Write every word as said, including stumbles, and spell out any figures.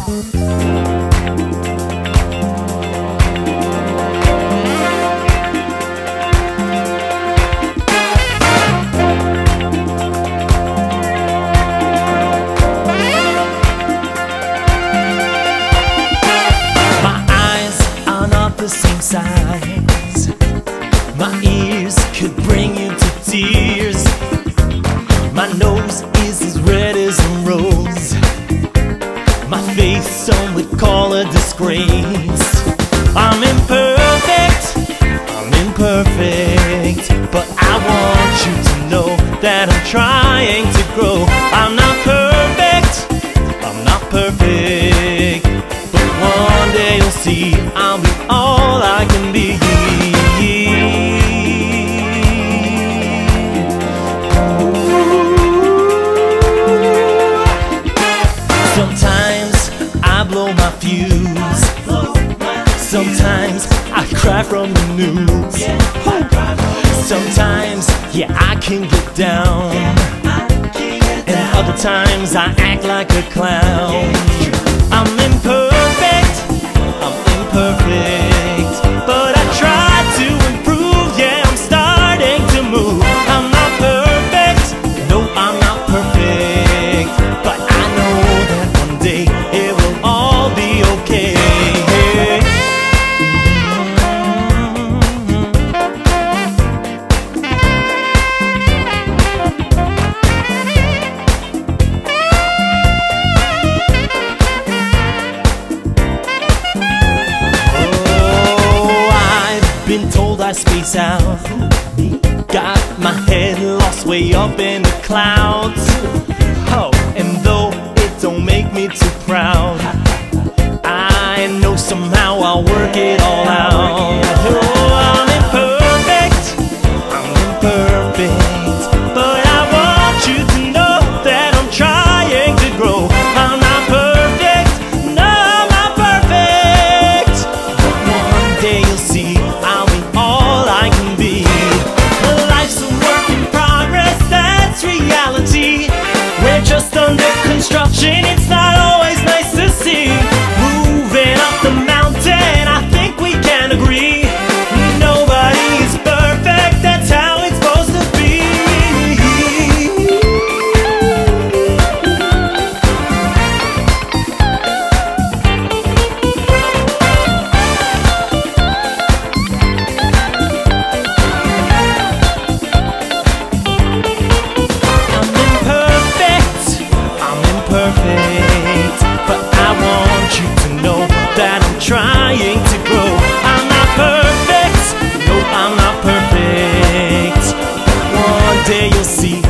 The same size. My ears could bring you to tears. My nose is as red as a rose. My face some would call a disgrace. I'm imperfect, I'm imperfect, but I want you to know that I'm trying to grow. I'm not perfect, I'm not perfect, but one day you'll see I'll be all I can be. Sometimes I blow my fuse. Sometimes I cry from the news. Sometimes, yeah, I can get down. And other times I act like a clown. I'm imperfect, I'm imperfect, but I try to improve. Yeah, I'm starting to move. I'm not perfect, no, I'm not perfect, but I know that one day it will all be okay. Been told I space out. Got my head lost way up in the clouds. Oh, and though it don't make me too proud, I know somehow I'll work it all out. Oh, I'm imperfect, I'm imperfect, but I want you to know that I'm trying to grow. I'm not perfect, no, I'm not perfect, but one day you'll see I'll be all I can be. Life's a work in progress, that's reality. We're just under construction, it's not always nice to see. Moving up the mountain, I think we can agree. Nobody is perfect, that's how it's supposed to be. Perfect, but I want you to know that I'm trying to grow. I'm not perfect, no, I'm not perfect, but one day you'll see